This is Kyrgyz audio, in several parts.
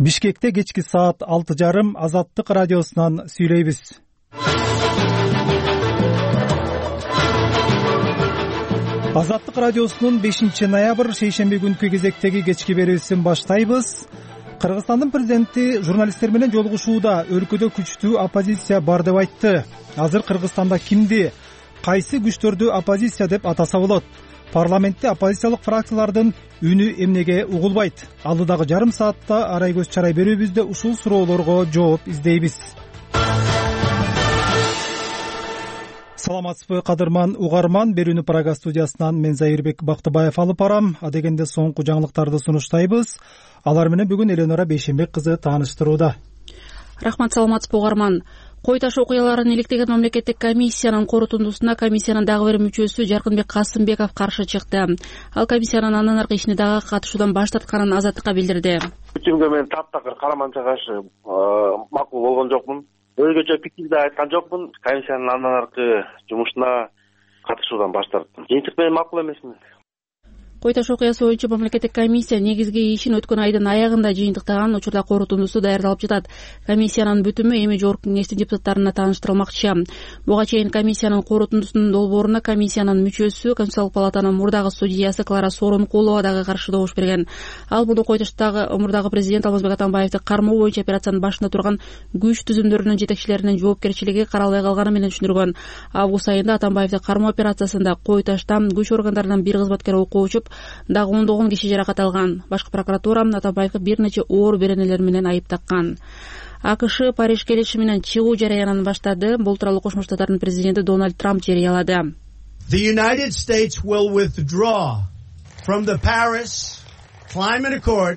Бишкекте кечки саат 6:30 Азаттык радиосунан сүйлөйбүз. Азаттык радиосунун 5-ноябрь шейшемби күнкү кезектеги кечки берүүсүн баштайбыз. Кыргызстандын президенти журналисттер менен жолугушууда өлкөдө күчтүү оппозиция бар деп айтты. Азыр Кыргызстанда кимди, кайсы күчтөрдү оппозиция деп атаса болот? Парламентте оппозициялык фракциялардын үнү эмнеге угулбайт? Алдыдагы жарым саатта арай көз чарай берүүбүздө ушул суроолорго жооп издейбиз. Саламатсызбы кадырман угарман, берүүнү Прага студиясынан мен Заирбек Бактыбаев алып барам. Адегенде соңку жаңылыктарды сунуштайбыз. Алар менен бүгүн Эленора Бейшенбек кызы тааныштырууда. Рахмат, саламатсызбы угарман. Кой таш окуяларын иликтеген мамлекеттик комиссиянын корутундусуна комиссиянын дагы бир мүчөсү Жаркынбек Касымбеков каршы чыкты. Ал комиссиянын андан аркы ишине дагы катышуудан баш тартканын Азаттыкка билдирди. Күчүмгө мен таптакыр караманча каршы макул болгон жокмун. Өзгөчө пикир да айткан жокмун. Комиссиянын андан аркы жумушуна катышуудан баш тарттым. Жыйынтык менен макул эмесмин. Кой таш окуясы боюнча мамлекеттик комиссия негизги ишин өткөн айдын аягында жыйынтыктаган, учурда корутундусу даярдалып жатат. Комиссиянын бүтүмү эми жогорку кеңештин депутаттарына тааныштырылмакчы. Буга чейин комиссиянын корутундусунун долбооруна комиссиянын мүчөсү, Конституциялык палатанын мурдагы судьясы Клара Сооронкулова дагы каршы добуш берген. Ал муну Кой таштагы мурдагы президент Алмазбек Атамбаевди кармоо боюнча операциянын башында турган күч түзүмдөрүнүн жетекчилеринин жоопкерчилиги каралбай калганы менен түшүндүргөн. Август айында Атамбаевди кармоо операциясында Кой таштан күч органдарынын бир кызматкери окуу учуп, дагы 10 киши жаракат алган. Башкы прокуратура Атамбаевге бир нече оор беренелер менен айып таккан. АКШ Париж келишиминен чыгуу жарыянын баштады. Бул тууралуу Кошмо Штаттардын президенти Дональд Трамп жарыялады. The United States will withdraw from the Paris Climate Accord.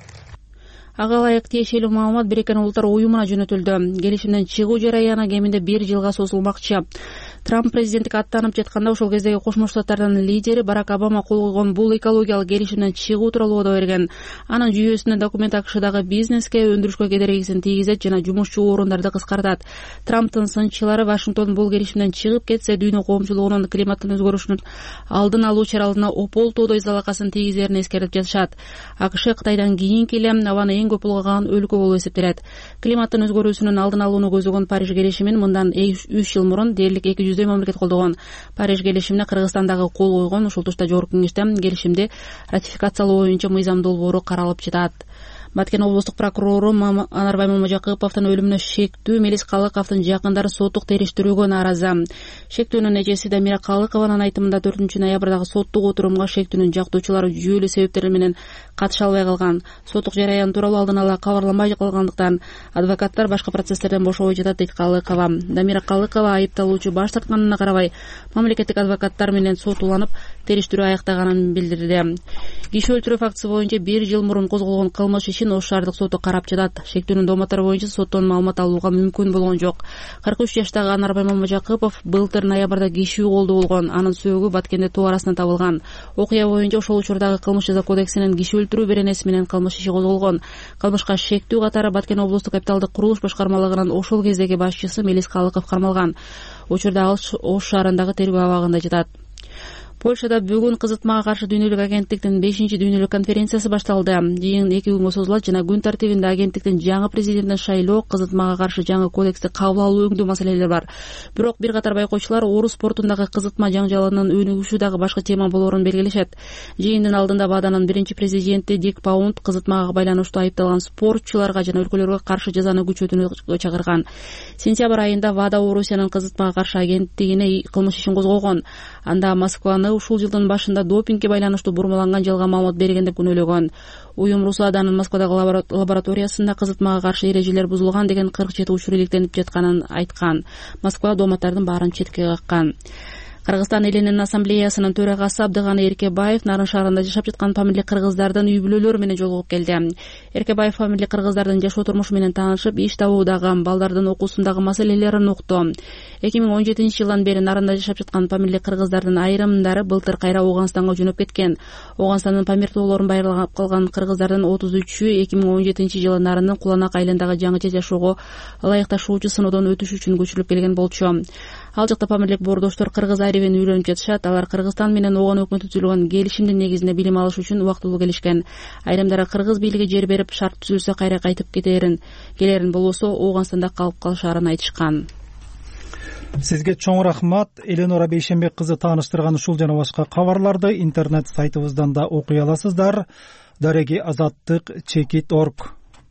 Ага ылайык тиешелүү маалымат Бириккен Улуттар уюмуна жөнөтүлдү. Келишимден чыгуу жарыяны кеминде 1 жылга созулмакчы. Трамп президенттикке аттанып жатканда ошол кездеги Кошмо Штаттардын лидери Барак Обама кол койгон бул экологиялык келишимден чыгуу тууралуу оодо берген. Анын жүйөсүнөн документ АКШдагы бизнеске, өндүрүшкө кедергисин тийгизет жана жумушчу орундарды кыскартат. Трамптын сынчылары Вашингтон бул келишимден чыгып кетсе, дүйнө коомчулугунун климаттын өзгөрүшүнүн алдын алуу чараларына ополтоодой залакасын тийгизерин эскертип жатышат. АКШ Кытайдан кийинки эле абаны эң көп улгаган өлкө болуп эсептелет. Климаттын өзгөрүүсүнүн алдын алууну көзөгөн Париж келишимин мындан 3 жыл мурун дээрлик 200 мамлекет колдогон. Париж келишимине Кыргызстандагы кол койгон. Ушул тушта жогорку кеңеште келишимди ратификациялоо боюнча мыйзам долбоору каралып жатат. Баткен облустук прокурору Анарбай Мамажакыповдун өлүмүнө шектүү Мелис Калыковдун жакындары соттук териштирүүгө нааразы. Шектүүнүн эжеси Дамира Калыкованын айтымында 4-ноябрдагы соттук отурумга шектүүнүн жактоочулары жүйөлүү себептер менен катыша албай калган. Соттук жараян тууралуу алдын ала кабарламай калгандыктан адвокаттар башка процесстерден бошобой жатат, дейт Калыкова. Дамира Калыкова айыпталуучу баш тартканына карабай мамлекеттик адвокаттар менен сот уланып териштирүү аяктаганын билдирди. Киши өлтүрүү фактысы боюнча 1 жыл мурун козголгон кылмыш ишин Ош шаардык соту карап жатат. Шектүүнүн домотору боюнча соттон маалымат алууга мүмкүн болгон жок. 43 жаштагы Анарбай Мамажакыпов былтыр ноябрда кишүү колдуу болгон. Анын сөөгү Баткенде тоо арасынан табылган. Окуя боюнча ошол учурдагы кылмыш жаза кодексинин киши өлтүрүү беренеси менен кылмыш иши козголгон. Кылмышка шектүү катары Баткен облустук капиталдык курулуш башкармалыгынын ошол кездеги башчысы Мелис Калыков кармалган. Учурда ал Ош шаарындагы тергөө абагында жатат. Польшада бүгүн кызытмага каршы дүйнөлүк агенттиктин 5-дүйнөлүк конференциясы башталды. Жыйын 2 күнгө созулат жана күн тартибинде агенттиктин жаңы президентин шайлоо, кызытмага каршы жаңы кодексти кабыл алуу өңдүү маселелер бар. Бирок бир катар байкоочулар Орус портундагы кызытма жаңжалынын өнүгүшү дагы башка тема болорун белгилешет. Жыйындын алдында ВАДАнын биринчи президенти Дик Паунд кызытмага байланыштуу айыпталган спортчуларга жана өлкөлөргө каршы жазаны күчөтүүнү чакырган. Сентябрь айында ВАДА Орусиянын кызытмага каршы агенттигине кылмыш ишин козгогон. Анда Москваны ушул жылдын башында допингге байланыштуу бурмаланган жалган маалымат берген деп күнөөлөгөн. Уюм РУСАДАнын Москвадагы лабораториясында кызытмага каршы эрежелер бузулган деген 47 учур иликтенип жатканын айткан. Москва дооматтардын баарын четке каккан. Кыргызстан элинин ассамблеясынын төрагасы Абдыганы Эркебаев Нарын шаарында жашап жаткан фамилия кыргыздардын үй бүлөлөрү менен жолугуп келди. Эркебаев фамилия кыргыздардын жашоо турмушу менен таанышып, иш табуудагы, балдардын окуусундагы маселелерин укту. 2017 жылдан бери Нарында жашап жаткан фамилия кыргыздардын айрымдары былтыр кайра Ооганстанга жөнөп кеткен. Ооганстандын Памир тоолорун байырлагап калган кыргыздардын 33-ü 2017 жылы Нарындын Куланак айылындагы жаңыча жашоого ылайыкташуучу сыноодон өтүш үчүн көчүрүлүп келген болчу. Ал жакта Памирлик боордоштор Кыргыз айрыбымен үйлөнүп жатышат. Алар Кыргызстан менен Ооган өкмөтү түзүлгөн келишимдин негизинде билим алыш үчүн убактылуу келишкен. Айрымдары Кыргыз бийлиги жер берип, шарт түзүлсө кайра кайтып келерин, болбосо Ооганстанда калып калышаарын айтышкан. Сизге чоң рахмат. Эленора Бейшенбек кызы тааныштырган ушул жана башка кабарларды интернет сайтыбыздан да окуй аласыздар. Дареги azattik.org.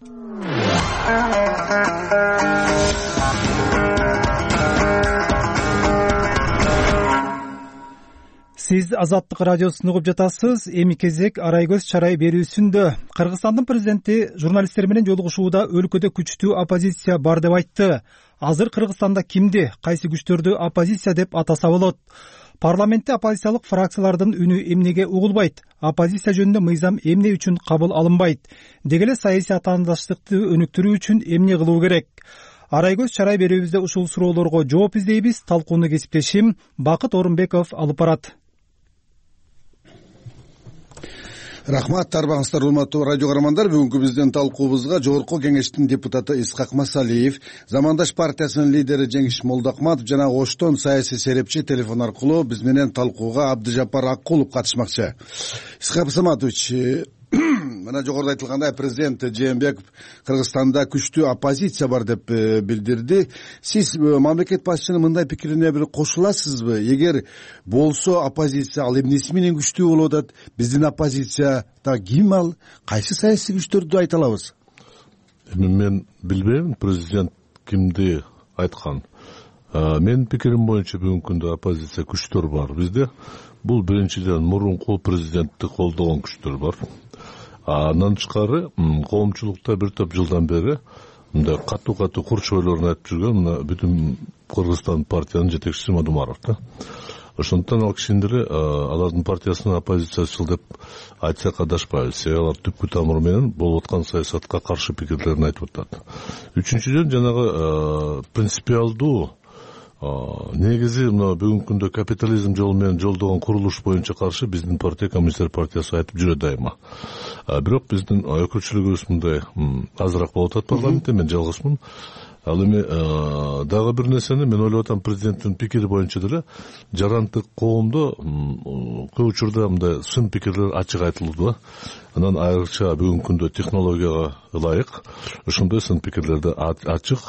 Сиз Азаттык радиосун угуп жатасыз. Эми кезек Арайгөз Чарай берүүсүндө. Кыргызстандын президенти журналисттер менен жолугушууда өлкөдө күчтүү оппозиция бар деп айтты. Азыр Кыргызстанда кимди, кайсы күчтөрдү оппозиция деп атаса болот? Парламентте оппозициялык фракциялардын үнү эмнеге угулбайт? Оппозиция жөнүндө мыйзам эмне үчүн кабыл алынбайт? Деги эле саясий атаандаштыкты өнүктүрүү үчүн эмне кылуу керек? Арайгөз Чарай берүүбүздө ушул суроолорго жооп издейбиз. Талкууну кесиптешим Бакыт Орунбеков алып барат. Рахмат, арбаңыздар, урматтуу радио каармандар. Бүгүнкү биздин талкуубузга Жогорку Кеңештин депутаты Исхак Масалиев, Замандаш партиясынын лидери Жеңиш Молдокматов жана Оштон саясий серепчи телефон аркылуу биз менен талкууга Абдыжаппар Аккулов катышмакчы. Исхак Саматович, мына жогоруда айтылгандай президент Жээнбеков Кыргызстанда күчтүү оппозиция бар деп билдирди. Сиз мамлекет башчынын мындай пикирине бир кошуласызбы? Эгер болсо оппозиция ал эмнеси менен күчтүү болуп атат? Биздин оппозицияда ким ал? Кайсы саясий күчтөрдү айта алабыз? Мен билбейм президент кимди айткан. Менин пикирим боюнча бүгүнкү күндө оппозиция күчтөр бар бизде. Бул биринчиден мурунку президентти колдогон күчтөр бар. Андан тышкары коомчулукта бир топ жылдан бери мындай катуу курч ойлорун айтып жүргөн мына бүтүн Кыргызстан партиянын жетекчиси Мадумаров да. Ошондуктан ал кишинин деле алардын партиясынын оппозициячыл деп айтсак адашпайбыз. Себеби алар түпкү тамыры менен болуп аткан саясатка каршы пикирлерин айтып атат. Үчүнчүдөн жанагы принципиалдуу негизи мына бүгүнкү күндө капитализм жолу менен жолдогон курулуш боюнча каршы биздин партия Коммунисттер партиясы айтып жүрөт дайыма. Бирок биздин өкүлчүлүгүбүз мындай азыраак болуп атат парламентте, мен жалгызмын. Ал эми дагы бир нерсени мен ойлоп атам, президенттин пикири боюнча деле жарандык коомдо көп учурда мындай сын пикирлер ачык айтылды да. Анан айрыкча бүгүнкү күндө технологияга ылайык ошондой сын пикирлерди ачык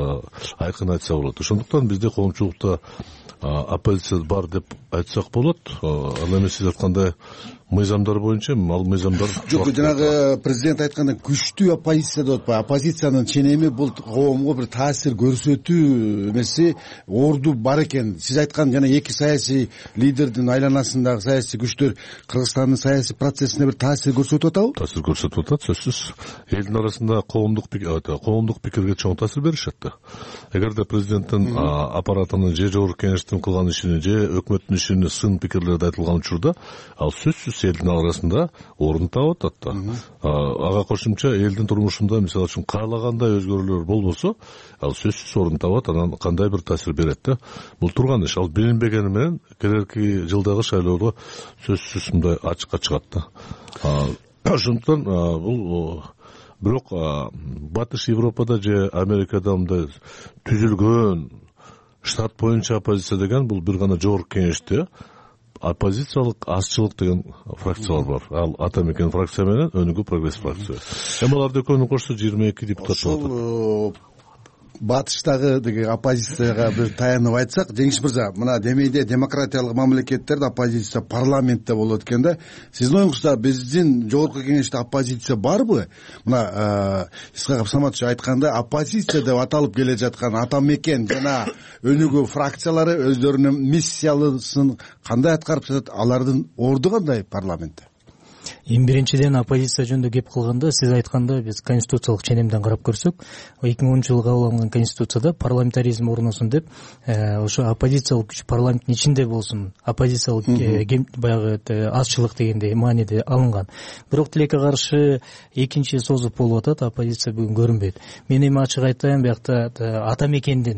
айкын айтса болот. Ошондуктан бизде коомчулукта оппозиция бар деп айтсак болот. Ал эми сиз айткандай мыйзамдар боюнча ал мыйзамдар жок. Жанагы президент айткандай күчтүү оппозиция деп атпайбы? Оппозициянын ченеми бул коомго бир таасир көрсөтүү эмеси орду бар экен. Сиз айткан жана эки саясий лидердин айланасындагы саясий күчтөр Кыргызстандын саясий процессине бир таасир көрсөтүп атабы? Таасир көрсөтүп атат, сөзсүз. Элдин арасында коомдук пикирге чоң таасир беришет да. Эгерде президенттин аппаратынын же Жогорку Кеңештин кылган ишини же өкмөттүн ишини сын пикирлерди айтылган учурда ал сөзсүз элдин арасында орун таап атат да. Ага кошумча элдин турмушунда мисалы үчүн каалагандай өзгөрүүлөр болбосо ал сөзсүз орун табат, анан кандай бир таасир берет да. Бул турган иш. Ал билинбегени менен келерки жылдагы шайлоодо сөзсүз мындай ачыкка чыгат да. Ошондуктан бул бирок Батыш Европада же Америкада мындай түзүлгөн штат боюнча оппозиция деген бул бир гана Жогорку Кеңеште оппозициялык азчылык деген фракциялар бар. Ал ата мекен фракция менен өнүгүү прогресс фракция. Эми аларды экөөнү кошсо 22 депутат болот. Ошол батыштагы деген оппозицияга бир таянып айтсак, Жеңиш мырза, мына демейде демократиялык мамлекеттерде оппозиция парламентте болот экен да. Сиздин оюңузда биздин Жогорку Кеңеште оппозиция барбы? Мына Исхак Саматович айткандай, оппозиция деп аталып келе жаткан ата мекен жана өнүгүү фракциялары өздөрүнүн миссиясын кандай аткарып жатат? Алардын орду кандай парламентте? Эми биринчиден оппозиция жөнүндө кеп кылганда, сиз айткандай биз конституциялык ченемден карап көрсөк, 2010 жылы кабыл алынган конституцияда парламентаризм орносун деп, ошо оппозициялык күч парламенттин ичинде болсун, оппозициялык баягы азчылык дегендей мааниде алынган. Бирок тилекке каршы экинчи созуп болуп атат, оппозиция бүгүн көрүнбөйт. Мен эми ачык айтайын, биякта ата мекендин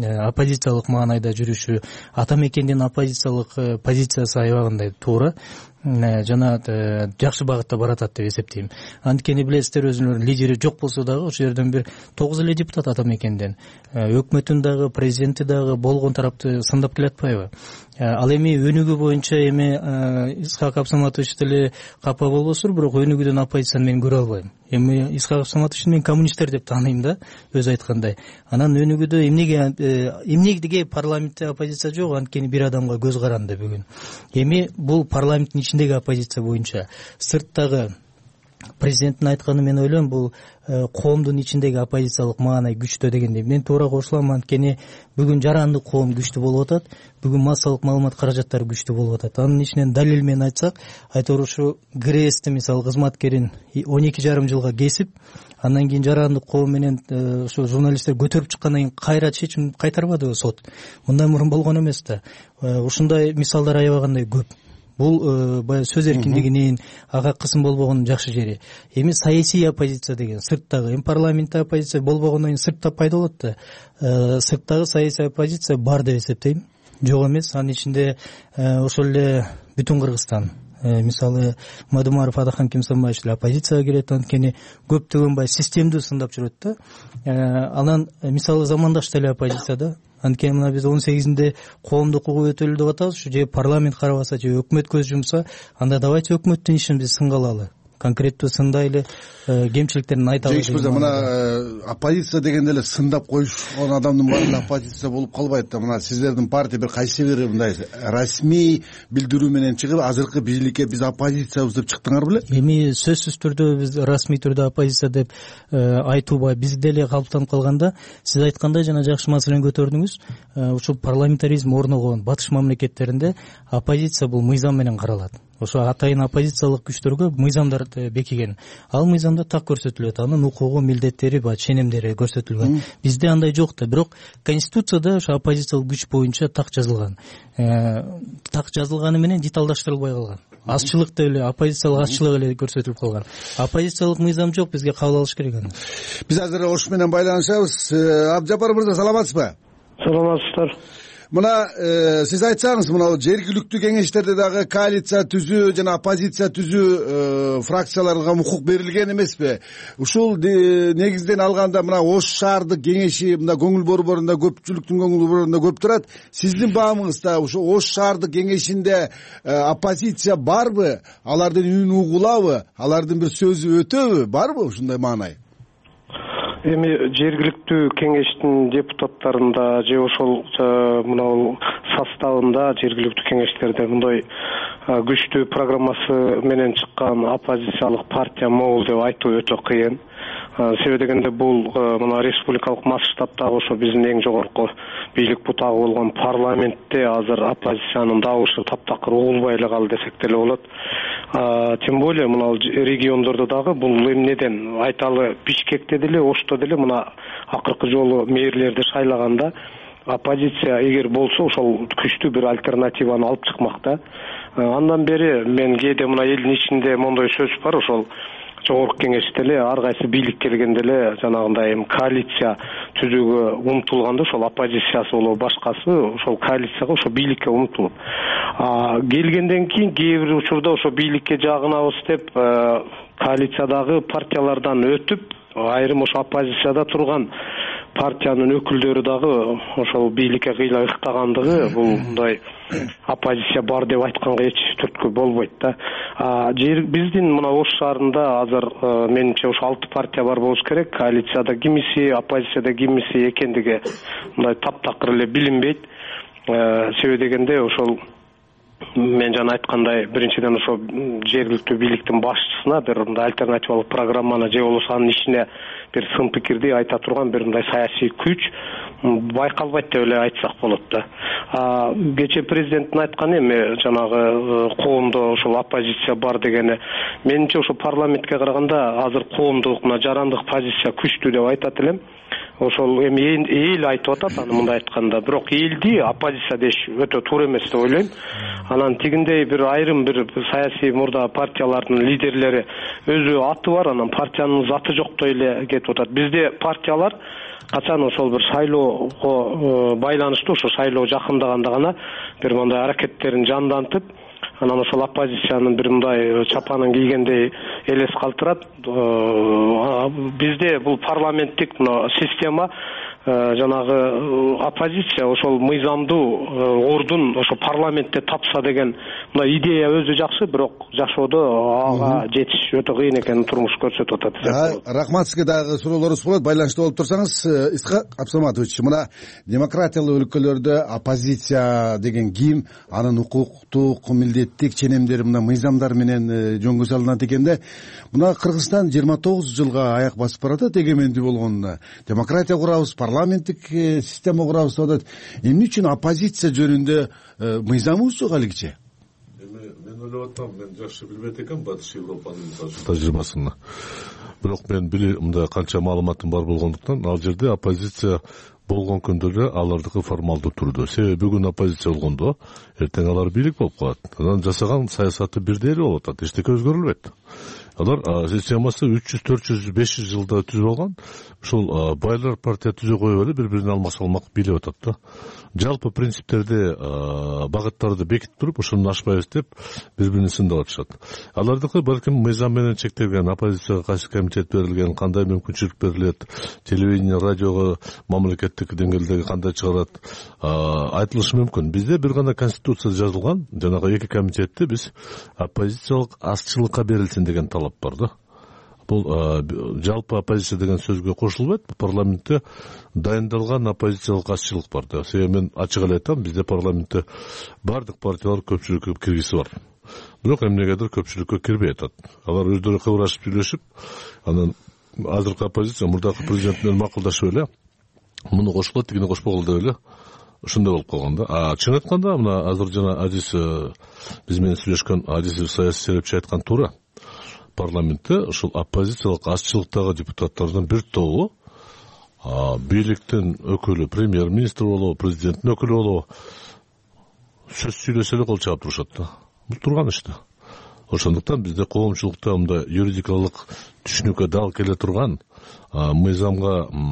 оппозициялык маанайда жүрүшү, ата мекендин оппозициялык позициясы аябагандай туура. жана жакшы багытта баратат деп эсептейм. Анткени билесиздер, өзүнүн лидери жок болсо дагы ошол жерден бир 9 эле депутат ата мекенден өкмөтүн дагы президенти дагы болгон тарапты сындап келатпайбы? Ал эми өнүгүү боюнча эми Исхак Абсаматович деле капа болбосур, бирок өнүгүүдөн оппозицияны мен көрө албайм. Эми Исхак Абсаматовичти мен коммунисттер деп тааныйм да, өзү айткандай. Анан өнүгүүдө эмнеге парламентте оппозиция жок, анткени бир адамга көз каранды бүгүн. Эми бул парламенттин ичиндеги оппозиция боюнча, сырттагы президенттин айтканы мен ойлойм, бул коомдун ичиндеги оппозициялык маанай күчтүү дегенде мен туура кошулам. Анткени бүгүн жарандык коом күчтүү болуп атат, бүгүн массалык маалымат каражаттары күчтүү болуп атат. Анын ичинен далил менен айтсак, айтор ушу ГРСти мисалы кызматкерин 12,5 жылга кесип, андан кийин жарандык коом менен ошо журналисттер көтөрүп чыккандан кийин кайра чечим кайтарбадыбы сот? Мындай мурун болгон эмес да. Ушундай мисалдар аябагандай көп. Бул баягы сөз эркиндигинин ага кысым болбогонун жакшы жери. Эми саясий оппозиция деген сырттагы, эми парламентте оппозиция болбогондон кийин сыртта пайда болот да. Сырттагы саясий оппозиция бар деп эсептейм. Жок эмес. Анын ичинде ошол эле бүтүн Кыргызстан, мисалы Мадумаров Адахан Кимсанбаевич деле оппозицияга кирет, анткени көптөгөн баягы системдүү сындап жүрөт да. Анан мисалы Замандаш деле оппозицияда. Анткени мына биз 18-нде коомдук укук өтөлү деп атабыз, же парламент карабаса, же өкмөт көз жумса, анда давайте өкмөттүн ишин биз сынгалалы. Конкреттүү сындайлы кемчиликтерин айталы. Жеңиш мырза, мына оппозиция дегенде эле сындап коюшкан адамдын баары оппозиция болуп калбайт да. Мына сиздердин партия бир кайсы бир мындай расмий билдирүү менен чыгып, азыркы бийликке биз оппозициябыз деп чыктыңар беле? Эми сөзсүз түрдө биз расмий түрдө оппозиция деп айтууга бизде эле калыптанып калганда, сиз айткандай жана жакшы маселени көтөрдүңүз. Ушул парламентаризм орногон батыш мамлекеттеринде оппозиция бул мыйзам менен каралат. Ошо атайын оппозициялык күчтөргө мыйзамдар бекиген. Ал мыйзамда так көрсөтүлөт, анын укугу, милдеттери, ченемдери көрсөтүлгөн. Бизде андай жок да, бирок Конституцияда ошо оппозициялык күч боюнча так жазылган. Так жазылганы менен деталдаштырылбай калган. Азчылык деп эле, оппозициялык азчылык эле көрсөтүлүп калган. Оппозициялык мыйзам жок, бизге кабыл алыш керек аны. Биз азыр ош менен байланышабыз. Абжапар мырза, саламатсызбы? Саламатсыздар. Мына сиз айтсаңыз, мына жергиликтүү кеңештерде дагы коалиция түзүү жана оппозиция түзүү фракцияларга укук берилген эмеспи? Ушул негизден алганда мына Ош шаардык кеңеши мында көңүл борборунда, көпчүлүктүн көңүл борборунда көп турат. Сиздин баамыңызда ушу Ош шаардык кеңешинде оппозиция барбы? Алардын үнүн угулабы? Алардын бир сөзү өтөбү? Барбы ушундай маанай? Эми жергиликтүү кеңештин депутаттарында же ошол мына составында жергиликтүү кеңештерде мындай күчтүү программасы менен чыккан оппозициялык партия могул деп айтуу өтө кыйын. Себеби дегенде бул мына республикалык масштабтагы ошо биздин эң жогорку бийлик бутагы болгон парламентте азыр оппозициянын добушу таптакыр угулбай эле калды десек деле болот. Тем более мына региондордо дагы бул эмнеден айталы, Бишкекте деле, Ошто деле мына акыркы жолу мэрлерди шайлаганда оппозиция эгер болсо ошол күчтүү бир альтернативаны алып чыкмак да. Андан бери мен кээде мына элдин ичинде мондой сөз бар, ошол жогорку кеңеште эле ар кайсы бийлик келгенде эле жанагындай коалиция түзүүгө умтулганда ошол оппозициясы болобу башкасы ошол коалицияга, ошо бийликке умтулуп келгенден кийин кээ бир учурда ошо бийликке жагынабыз деп коалициядагы партиялардан өтүп, айрым ошо оппозицияда турган партиянын өкүлдөрү дагы ошол бийликке кыйла ыктагандыгы бул мындай оппозиция бар деп айтканга эч түрткү болбойт да. Биздин мына Ош шаарында азыр менимче ошо 6 партия бар болуш керек. Коалицияда кимиси, оппозицияда кимиси экендиги мындай таптакыр эле билинбейт. Себеби дегенде ошол мен жана айткандай, биринчиден ошо жергиликтүү бийликтин башчысына бир мындай альтернативалык программаны же болбосо анын ишине бир сын пикирди айта турган бир мындай саясий күч байкалбайт деп эле айтсак болот да. Кечээ президенттин айтканы эми жанагы коомдо ошол оппозиция бар дегени, менимче ошо парламентке караганда азыр коомдук мына жарандык позиция күчтүү деп айтат элем. Ошол эми эл айтып атат аны мындай айтканда, бирок элди оппозиция деш өтө туура эмес деп ойлойм. Анан тигиндей бир айрым бир саясий мурда партиялардын лидерлери өзү аты бар, анан партиянын заты жоктой эле кетип атат. Бизде партиялар качан ошол бир шайлоого байланыштуу, ошо шайлоо жакындаганда гана бир мындай аракеттерин жандантып, анан ошол оппозициянын бир мындай чапанын кийгендей элес калтырат. Бизде бул парламенттик система, жанагы оппозиция ошол мыйзамдуу ордун ошо парламентте тапса деген мына идея өзү жакшы, бирок жашоодо ага жетиш өтө кыйын экенин турмуш көрсөтүп атат. Рахмат, сизге дагы суроолорубуз болот, байланышта болуп турсаңыз. Исхак Абсаматович, мына демократиялуу өлкөлөрдө оппозиция деген ким, анын укуктук, милдеттик ченемдери мына мыйзамдар менен жөнгө салынат экен да. Мына Кыргызстан 29 жылга аяк басып баратат эгемендүү болгонуна. Демократия курабыз, парламенттик система курабыз деп атат. Эмне үчүн оппозиция жөнүндө мыйзамыбыз жок алигиче? Мен ойлоп атам, мен жакшы билбейт экенмин Батыш Европанын тажрыйбасын. Бирок мен мындай канча маалыматым бар болгондуктан, ал жерде оппозиция болгон күндө эле алардыкы формалдуу түрдө. Себеби бүгүн оппозиция болгондо, эртең алар бийлик болуп калат. Анан жасаган саясаты бирдей эле болуп атат, эчтеке өзгөрүлбөйт. Алар системасы 300, 400, 500 жылда түзүп алган. Ушул байлар партия түзө коюп эле бири-бирине алмак бийлеп атат да. Жалпы принциптерди, багыттарды бекитип туруп, ошону ашпайбыз деп бири-бирин сындап атышат. Алардыкы балким мыйзам менен чектелген, оппозицияга кайсы комитет берилген, кандай мүмкүнчүлүк берилет, телевидение, радиого мамлекеттик деңгээлдеги кандай чыгарат, айтылышы мүмкүн. Бизде бир гана конституцияда жазылган, жанагы 2 комитетти биз оппозициялык азчылыкка берилсин деген талап бар да. Бул жалпы оппозиция деген сөзгө кошулбайт. Парламентте дайындалган оппозициялык азчылык бар да. Себеби мен ачык эле айтам, бизде парламентте бардык партиялар көпчүлүккө киргиси бар. Бирок эмнегедир көпчүлүккө кирбей атат. Алар өздөрү кыбырашып сүйлөшүп, анан азыркы оппозиция мурдакы президент менен макулдашып эле, муну кошкулат, тигини кошпогула деп эле ушундай болуп калган да. Чын айтканда, мына азыр жана Азиз биз менен сүйлөшкөн Азиз саясий серепчи айткан туура. Парламентте ушул оппозициялык азчылыктагы депутаттардын бир тобу бийликтин өкүлү, премьер-министр болобу, президенттин өкүлү болобу, сөз сүйлөсө эле кол чаап турушат да. Бул турган иш да. Ошондуктан бизде коомчулукта мындай юридикалык түшүнүккө дал келе турган, мыйзам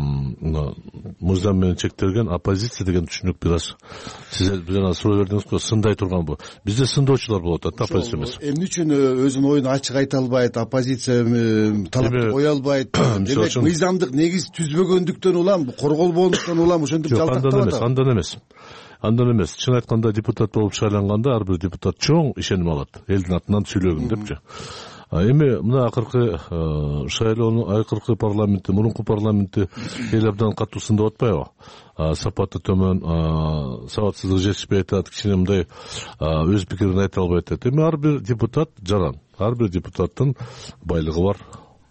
менен чектелген оппозиция деген түшүнүк бир аз сиз жана суроо бердиңизго, сындай турган бу. Бизде сындоочулар болуп атат, оппозиция эмес. Эмне үчүн өзүнүн оюн ачык айта албайт, оппозиция талапты кое албайт? Демек мыйзамдык негиз түзбөгөндүктөн улам, корголбогондуктан улам ошентип жалтактап атат. Андан эмес. Чын айтканда депутат болуп шайланганда ар бир депутат чоң ишеним алат. Элдин атынан сүйлөгүн депчи. Эми мына акыркы шайлоонун акыркы парламентти, мурунку парламентти эл абдан катуу сындап атпайбы? Сапаты төмөн, сабатсыздык жетишпей атат, кичине мындай өз пикирин айта албай атат. Эми ар бир депутат жаран, ар бир депутаттын байлыгы бар,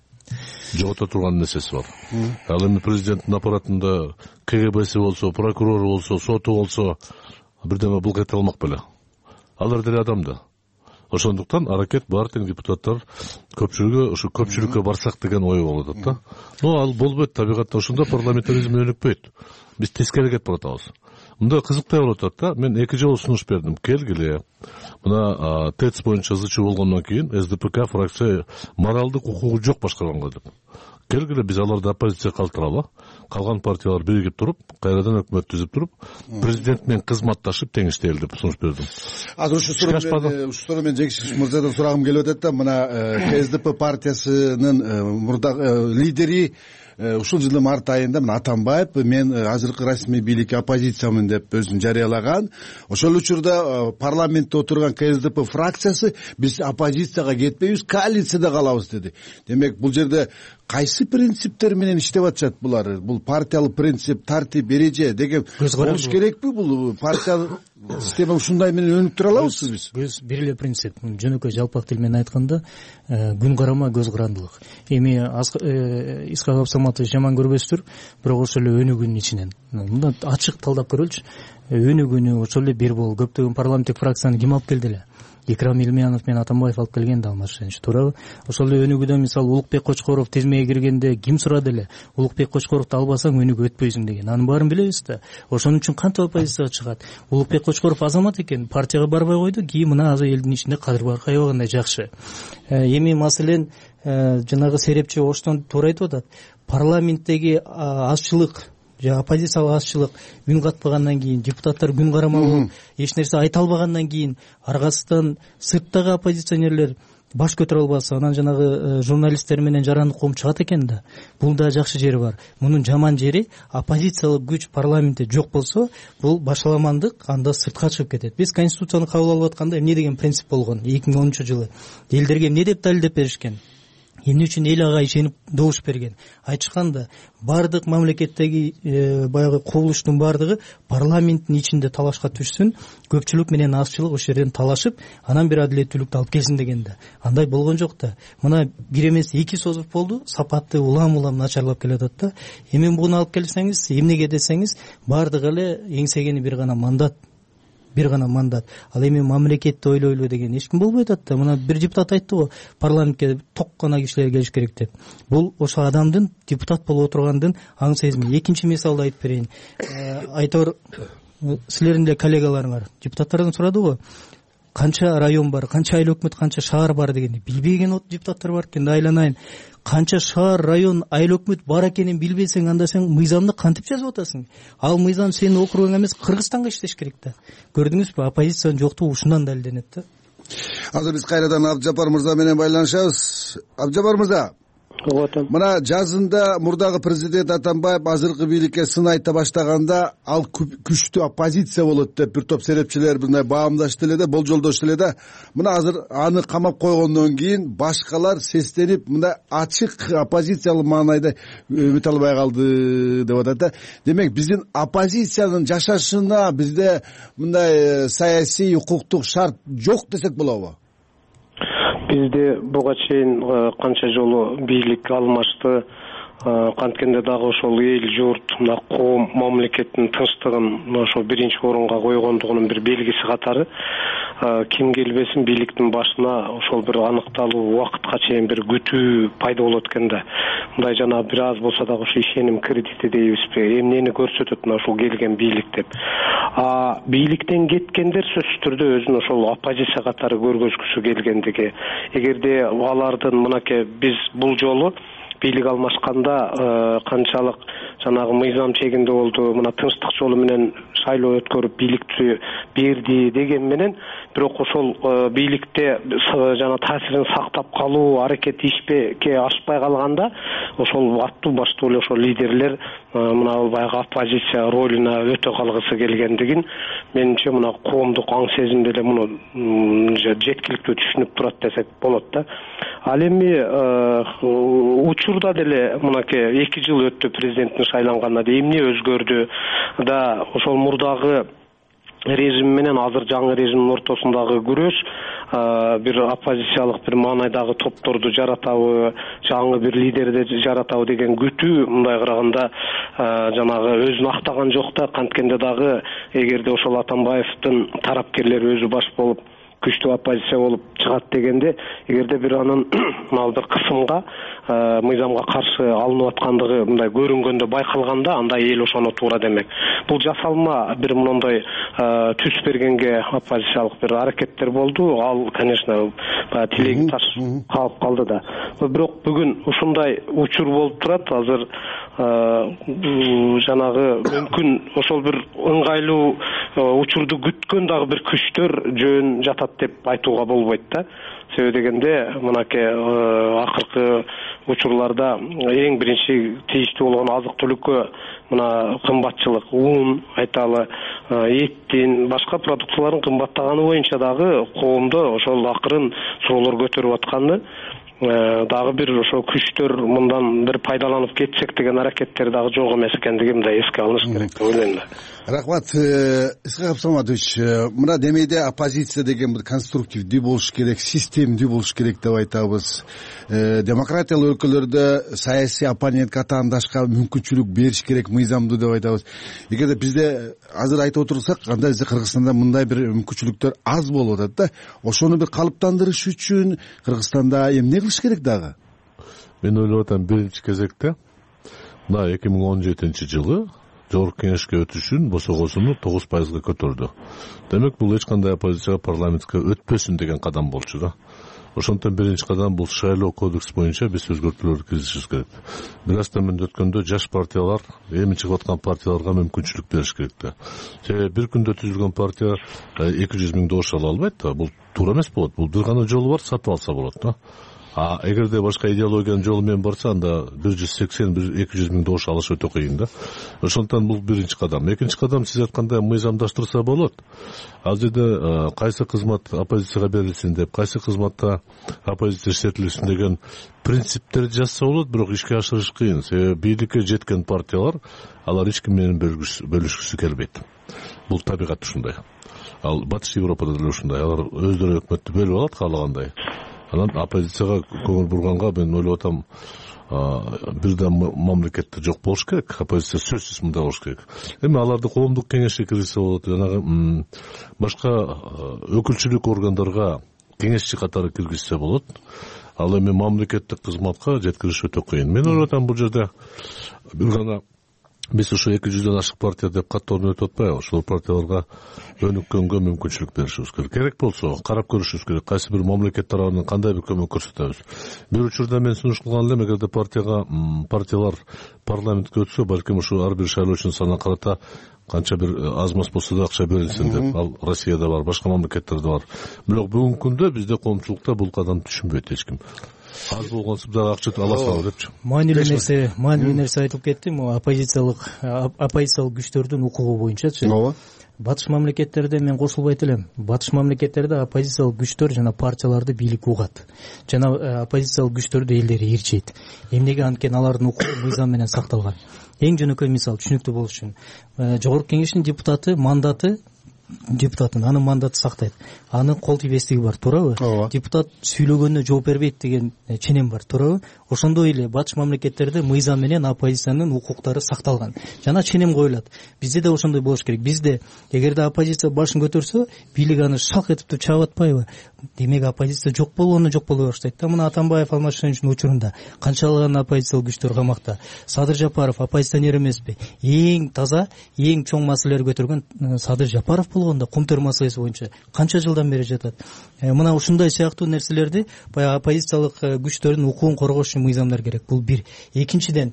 жогото турган нерсеси бар. Ал эми президенттин аппаратында КГБси болсо, прокурору болсо, соту болсо, бирдеме бул кете алмак беле. Алар деле адам да. Ошондуктан аракет бар тең депутаттар көпчүлүккө барсак деген ой болуп атат да. Ал болбойт, табигатта ошондо парламентаризм өнүкпөйт. Биз тескериге кетип баратабыз. Мындай кызыктай болуп атат да. Мен 2 жолу сунуш бердим. Келгиле. Мына ТЭЦ боюнча ЗЧУ болгондон кийин СДПК фракция моралдык укугу жок башкарганга деп. Келгиле биз аларды оппозиция калтыралы. Калган партиялар биригип туруп, кайрадан өкмөт түзүп туруп, президент менен кызматташып тең иштейли деп сунуш бердим. Азыр ушу суроо мен Жекшиш мырзадан сурагым келип атат да. Мына КСДП партиясынын мурда лидери ушул жылдын март айында мына Атамбаев мен азыркы расмий бийликке оппозициямын деп өзүн жарыялаган. Ошол учурда парламентте отурган КСДП фракциясы биз оппозицияга кетпейбиз, коалицияда калабыз деди. Демек бул жерде кайсы принциптер менен иштеп атышат булар? Бул партиялык принцип, тартип, эреже деген болуш керекпи? Бул партия система ушундай менен өнүктүрө алабызбы биз? Көз бир эле принцип. Жөнөкөй жалпак тил менен айтканда, күн карама көз карандылык. Эми Исхак Абсаматович жаман көрбөстүр, бирок ошол эле өнүгүүнүн ичинен. Мында ачык талдап көрөлчү. Өнүгүүнү ошол эле бир болуп көптөгөн парламенттик фракцияны ким алып келди эле? Икрам Илмиянов менен Атамбаев алып келген да, Алмашевич, туурабы? Ошол эле өнүгүүдө мисалы Улукбек Кочкоров тизмеге киргенде ким сурады эле? Улукбек Кочкоровду албасаң өнүгүү өтпөйсүң деген. Анын баарын билебиз да. Ошон үчүн кантип оппозицияга чыгат? Улукбек Кочкоров азамат экен, партияга барбай койду, кийин мына азыр элдин ичинде кадыр бар кайбагандай жакшы. Эми маселен жанагы серепчи оштон туура айтып атат. Парламенттеги азчылык же оппозициялык азчылык үн катпагандан кийин, депутаттар күн карамалуу эч нерсе айта албагандан кийин аргасынан сырттагы оппозиционерлер баш көтөрө албаса, анан жанагы журналисттер менен жарандык коом чыгат экен да. Бул да жакшы жери бар. Мунун жаман жери оппозициялык күч парламентте жок болсо, бул башаламандык анда сыртка чыгып кетет. Биз конституцияны кабыл алып атканда эмне деген принцип болгон 2010-жылы? Элдерге эмне деп далилдеп беришкен? Эмне үчүн эл ага ишенип добуш берген? Айтышканда бардык мамлекеттеги баягы кубулуштун бардыгы парламенттин ичинде талашка түшсүн, көпчүлүк менен азчылык ошол жерден талашып, анан бир адилеттүүлүктү алып келсин деген да. Андай болгон жок да. Мына бир эмес 2 созуп болду, сапаты улам начарлап келатат да. Эми буну алып келсеңиз, эмнеге десеңиз, бардыгы эле эңсегени бир гана мандат. Ал эми мамлекетти ойлойлу деген эч ким болбой атат да. Мына бир депутат айтты го, парламентке ток гана кишилер келиш керек деп. Бул ошо адамдын депутат болуп отургандын аң сезими. Экинчи мисалды айтып берейин. Айтор силердин эле коллегаларыңар депутаттардан сурады го, канча район бар, канча айыл өкмөт, канча шаар бар дегенди билбеген депутаттар бар экен да. Айланайын, канча шаар, район, айыл өкмөт бар экенин билбесең, анда сен мыйзамды кантип жазып атасың? Ал мыйзам сенин округуң эмес, Кыргызстанга иштеш керек да. Көрдүңүзбү, оппозициянын жоктугу ушундан далилденет да. Азыр биз кайрадан Абдыжапар мырза менен байланышабыз. Абдыжапар мырза, мына жазында мурдагы президент Атамбаев азыркы бийликке сын айта баштаганда, ал күчтүү оппозиция болот деп бир топ серепчилер мындай баамдашты эле да, болжолдошту эле да. Мына азыр аны камап койгондон кийин башкалар сестенип мындай ачык оппозициялык маанайда өтө албай калды деп атат да. Демек биздин оппозициянын жашашына бизде мындай саясий укуктук шарт жок десек болобу? Бизде буга чейин канча жолу бийлик алмашты, канткенде дагы ошол эл журт, мына коом, мамлекеттин тынчтыгын ошо биринчи орунга койгондугунун бир белгиси катары ким келбесин бийликтин башына ошол бир аныкталуу убакытка чейин бир күтүү пайда болот экен да. Мындай жана бир аз болсо дагы ошо ишеним кредити дейбизби, эмнени көрсөтөт мына ушул келген бийлик деп. Бийликтен кеткендер сөзсүз түрдө өзүн ошол оппозиция катары көргөзгүсү келгендиги. Эгерде алардын мынакей биз бул жолу бийлик алмашканда канчалык жанагы мыйзам чегинде болду, мына тынчтык жолу менен шайлоо өткөрүп бийликти берди деген менен, бирок ошол бийликте жана таасирин сактап калуу аракети ишке ашпай калганда, ошол аттуу баштуу эле ошол лидерлер мына баягы оппозиция ролуна өтө калгысы келгендигин менимче мына коомдук аң сезимде эле муну жеткиликтүү түшүнүп турат десек болот да. Ал эми учурда деле мынакей 2 жыл өттү президенттин шайланганына, эмне өзгөрдү да, ошол мурдагы режим менен азыр жаңы режимдин ортосундагы күрөш бир оппозициялык бир маанайдагы топторду жаратабы, жаңы бир лидерди жаратабы деген күтүү мындай караганда жанагы өзүн актаган жок да. Канткенде дагы эгерде ошол Атамбаевдин тарапкерлери өзү баш болуп күчтүү оппозиция болуп чыгат дегенде, эгерде бир анын мына бир кысымга мыйзамга каршы алынып аткандыгы мындай көрүнгөндө байкалганда, анда эл ошону туура демек. Бул жасалма бир мондой түс бергенге оппозициялык бир аракеттер болду. Ал, конечно, тилеги таш калып калды да. Бирок бүгүн ушундай учур болуп турат. Азыр жанагы мүмкүн ошол бир ыңгайлуу учурду күткөн дагы бир күчтөр жөн жатат деп айтууга болбойт да. Себеби дегенде мынакей акыркы учурларда эң биринчи тийиштүү болгон азык-түлүккө мына кымбатчылык, ун, айталы, эттин, башка продукциялардын кымбаттаганы боюнча дагы коомдо ошол акырын суроолор көтөрүп атканы, дагы бир ошо күчтөр мындан бир пайдаланып кетсек деген аракеттер дагы жок эмес экендигин да эске алыш керек деп ойлойм да. Рахмат, Исхак Абсаматович, мына демейде оппозиция деген бир конструктивдүү болуш керек, системдүү болуш керек деп айтабыз. Демократиялык өлкөлөрдө саясий оппонентке атаандашка мүмкүнчүлүк бериш керек, мыйзамдуу деп айтабыз. Эгерде бизде азыр айтып отурсак, анда бизде Кыргызстанда мындай бир мүмкүнчүлүктөр аз болуп атат да. Ошону бир калыптандырыш үчүн Кыргызстанда эмне кылыш керек дагы? Мен ойлоп атам, биринчи кезекте мына 2017-жылы Жогорку кеңешке өтүшүн босогосуну 9% көтөрдү. Демек бул эч кандай оппозицияга парламентке өтпөсүн деген кадам болчу да. Ошондон биринчи кадам бул шайлоо кодекс боюнча биз өзгөртүүлөрдү киргизишибиз керек. Бир аз төмөндө өткөндө жаш партиялар, эми чыгып аткан партияларга мүмкүнчүлүк бериш керек да. Себеби бир күндө түзүлгөн партия 200 000 добуш ала албайт да. Бул туура эмес болот. Бул бир гана жолу бар, сатып алса болот да. А эгерде башка идеологиянын жолу менен барса, анда 180-200 000 добуш алыш өтө кыйын да. Ошондон бул биринчи кадам. Экинчи кадам сиз айткандай мыйзамдаштырса болот. Ал жерде кайсы кызмат оппозицияга берилсин деп, кайсы кызматта оппозиция иштетилсин деген принциптерди жазса болот, бирок ишке ашырыш кыйын. Себеби бийликке жеткен партиялар алар эч ким менен бөлүшкүсү келбейт. Бул табигат ушундай. Ал Батыш Европада деле ушундай. Алар өздөрү өкмөттү бөлүп алат каалагандай. Анан оппозицияга көңүл бурганга мен ойлоп атам, бирден мамлекетте жок болуш керек. Оппозиция сөзсүз мындай болуш керек. Эми аларды коомдук кеңешке киргизсе болот, жанагы башка өкүлчүлүк органдарга кеңешчи катары киргизсе болот. Ал эми мамлекеттик кызматка жеткириш өтө кыйын. Мен ойлоп атам, бул жерде бир гана биз ушу 200дөн ашык партия деп каттоону өтүп атпайбы? Ошол партияларга өнүккөнгө мүмкүнчүлүк беришибиз керек. Керек болсо карап көрүшүбүз керек. Кайсы бир мамлекет тарабынан кандай бир көмөк көрсөтөбүз. Бир учурда мен сунуш кылган элем, эгерде партиялар парламентке өтсө, балким ушу ар бир шайлоочунун санына карата канча бир аз мас болсо да акча берилсин деп. Ал Россияда бар, башка мамлекеттерде бар. Бирок бүгүнкү күндө бизде коомчулукта бул кадамды түшүнбөйт эч ким. Аз болгонсуп дагы акча ала салабы депчи. Маанилүү нерсе айтылып кетти. Могу оппозициялык күчтөрдүн укугу боюнчачы. Ооба. Батыш мамлекеттерде мен кошулбайт элем. Батыш мамлекеттерде оппозициялык күчтөр жана партияларды бийлик угат. Жана оппозициялык күчтөрдү элдери ээрчейт. Эмнеге анткени алардын укугу мыйзам менен сакталган. Эң жөнөкөй мисал түшүнүктүү болуш үчүн жогорку кеңештин депутаттын мандаты сактайт. Анын кол тийбестиги бар, туурабы? Депутат сүйлөгөнүнө жооп бербейт деген ченем бар, туурабы? Ошондой эле батыш мамлекеттерде мыйзам менен оппозициянын укуктары сакталган. Жана ченем коюлат. Бизде да ошондой болуш керек. Бизде эгерде оппозиция башын көтөрсө, бийлик аны шалк этип чаап атпайбы? Демек оппозиция жок болой баштайт да. Мына Атамбаев Алмашчылыктын учурунда канчалаган оппозициялык күчтөр камакта. Садыр Жапаров оппозиционер эмеспи? Эң таза, эң чоң маселелер көтөргөн Садыр Жапаров болгондо Кумтөр маселеси боюнча канча жылдан бери жатат. Мына ушундай сыяктуу нерселерди баягы оппозициялык күчтөрдүн укугун коргош үчүн мыйзамдар керек. Бул бир. Экинчиден,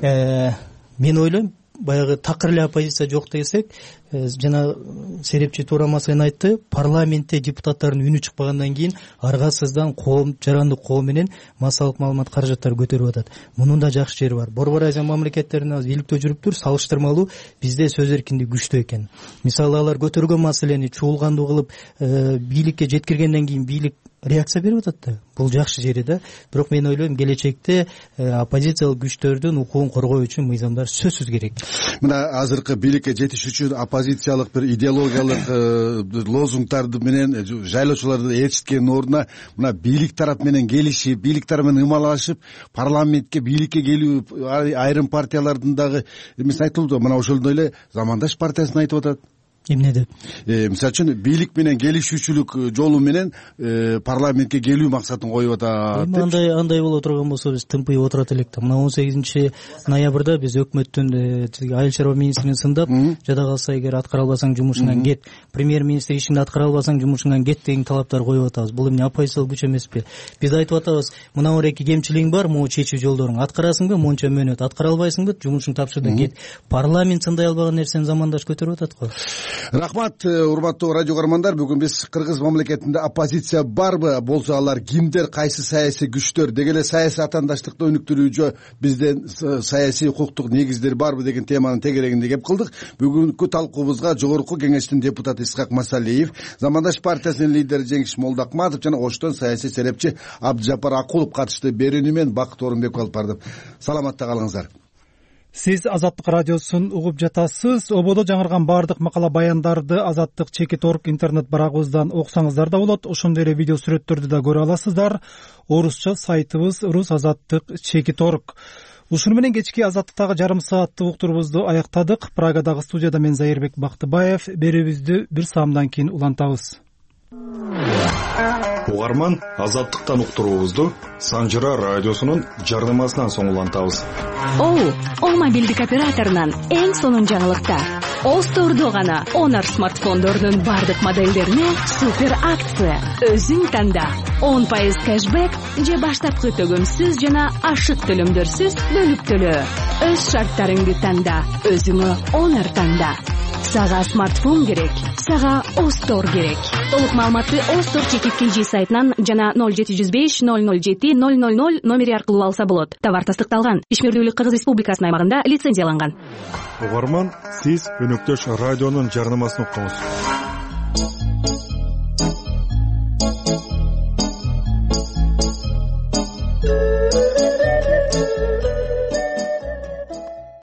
мен ойлойм, баягы такыр эле оппозиция жок десек, жана серепчи туура маселени айтты, парламентте депутаттардын үнү чыкпагандан кийин аргасыздан жарандык коом менен массалык маалымат каражаттары көтөрүп атат. Мунун да жакшы жери бар. Борбор Азия мамлекеттеринде бийликтө жүрүптүр, салыштырмалуу бизде сөз эркиндиги күчтүү экен. Мисалы алар көтөргөн маселени чуулгандуу кылып бийликке жеткиргенден кийин бийлик реакция берип атат да. Бул жакшы жери да. Бирок мен ойлойм, келечекте оппозициялык күчтөрдүн укугун коргоо үчүн мыйзамдар сөзсүз керек. Мына азыркы бийликке жетиш үчүн оппозициялык бир идеологиялык лозунгдарды менен жайлоочуларды ээрчиткендин ордуна мына бийлик тарап менен келишип, бийлик тарап менен ымалашып, парламентке бийликке келүү айрым партиялардын дагы эмесин айтылды. Мына ошондой эле Замандаш партиясын айтып атат. Эмне деп? Мисалы үчүн бийлик менен келишүүчүлүк жолу менен парламентке келүү максатын коюп атат. Андай боло турган болсо биз тымпыйып отурат элек да. Мына 18 ноябрда биз өкмөттүн айыл чарба министрин сындап, жада калса эгер аткара албасаң жумушуңан кет, премьер-министр ишиңди аткара албасаң жумушуңан кет деген талаптар коюп атабыз. Бул эмне оппозициялык күч эмеспи? Биз айтып атабыз, мына эки кемчилигиң бар, могу чечүү жолдоруң. Аткарасыңбы, монча мөөнөт, аткара албайсыңбы, жумушуңду тапшыр да кет. Парламент сындай албаган нерсени Замандаш көтөрүп атат го. Рахмат, урматтуу радио көрөрмандар. Бүгүн биз Кыргыз мамлекетинде оппозиция барбы, болсо алар кимдер, кайсы саясий күчтөр, деги эле саясий атаандаштыкты өнүктүрүүчү бизден саясий укуктук негиздер барбы деген теманын тегерегинде кеп кылдык. Бүгүнкү талкуубузга жогорку кеңештин депутаты Исхак Масалиев, Замандаш партиясынын лидери Жеңиш Молдокматов жана Оштон саясий серепчи Абдыжапар Акулов катышты. Берүүнү мен Бакыт Орунбеков алып бардым. Саламатта калыңыздар. Сиз Азаттык радиосун угуп жатасыз. Ободо жаңырган баардык макала баяндарды Азаттык /org интернет барагыбыздан окусаңыздар да болот. Ошондой эле видео сүрөттөрдү да көрө аласыздар. Орусча сайтыбыз rus.azattyk.org. Ушуну менен кечки Азаттыктагы жарым сааттык уктуруубузду аяктадык. Прагадагы студияда мен Зайырбек Бактыбаев. Берүүбүздү бир саамдан кийин улантабыз. Угарман, Азаттыктан уктуруубузду Санжыра радиосунун жарнамасынан соң улантабыз. Оу, мобилдик операторунан эң сонун жаңылыкта. Остордо гана Honor смартфондорунун бардык моделдерине супер акция. Өзүң танда. 10% кэшбэк же баштапкы төгөмсүз жана ашык төлөмдөрсүз бөлүп төлөө. Өз шарттарыңды танда. Өзүңө Honor танда. Сага смартфон керек, сага Остор керек. Толук маалыматты Остор чекиткинжи сайтынан жана 0705 007 000 номери аркылуу алса болот. Товар тастыкталган. Ишмердүүлүк Кыргыз Республикасынын аймагында лицензияланган. Угарман, сиз Өнөктөш радионун жарнамасын уктуңуз.